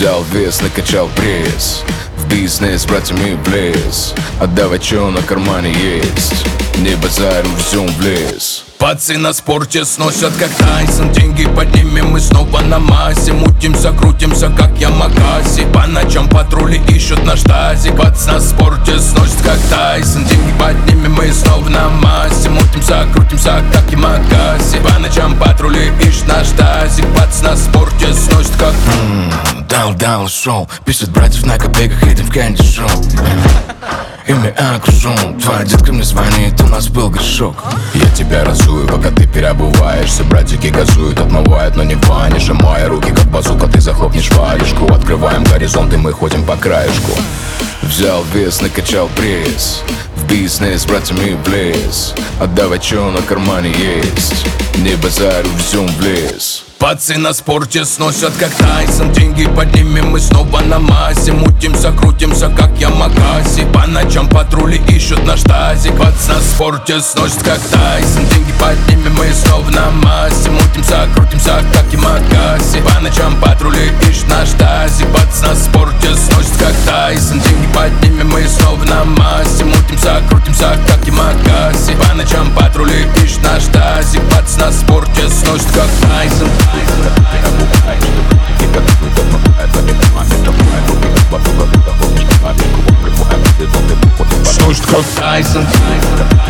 Взял вес, накачал пресс, в бизнес с братьями в лес. Отдавай, чё на кармане есть, не базарю, везем в лес. Пацы на спорте сносят как Тайсон. Деньги поднимем, мы снова на массе. Мутимся, крутимся, как Ямакаси. По ночам патрули ищут наш тазик. Пац на спорте сносят как Тайсон. Деньги поднимем, мы снова на массе. Мутимся, крутимся, как Ямакаси. По ночам патрули ищут наш тазик. Пац на спорте сносят как Дал шоу. Пишет братьев на копейках, едем в кэнди шоу. И мы окружен. Твоя детка мне звонит, у нас был грешок. Я тебя разую, пока ты переобуваешься. Братики газуют, отмывают, но не ванишь. И мои руки как базука, ты захлопнешь валежку. Открываем горизонт, и мы ходим по краешку. Взял вес, накачал пресс, в бизнес с братьями в лес. Отдавай, чё на кармане есть, не базарю, везем в лес. Пацы на спорте сносят как Тайсон. Деньги поднимем, мы снова на массе. Мутимся, крутимся, как Ямакаси. По ночам патрули ищут наш тазик. Пац на спорте сносят как Тайсон. Деньги поднимем, мы снова на массе. Мутимся, крутимся, как Ямакаси. По ночам патрули ищут наш тазик. Пац на спорте сносят как Тайсон. Деньги поднимем, мы снова на массе. Мутимся, крутимся, как Ямакаси. По ночам патрули ищут наш тазик. Пац на спорте сносят как Тайсон. Сносит как Тайсон.